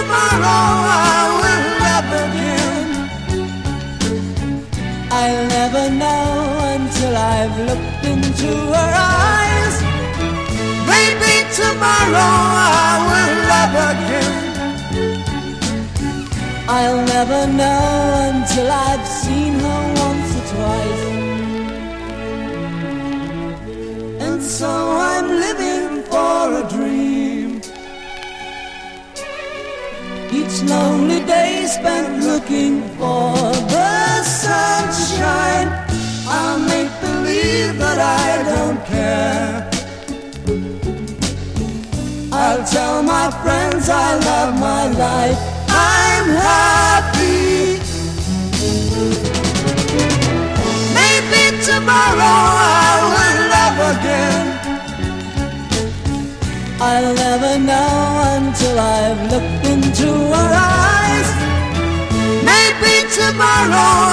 tomorrow I will love again. I'll never know until I've looked into her eyes. Maybe tomorrow I will love again. I'll never know until I've seen her once or twice. And so I'm living for a dream. Each lonely day spent looking for the sunshine. I'll make believe that I don't care. I'll tell my friends I love my life, I'm happy. Maybe tomorrow I will love again. I'll never know until I've looked into her eyes. Maybe tomorrow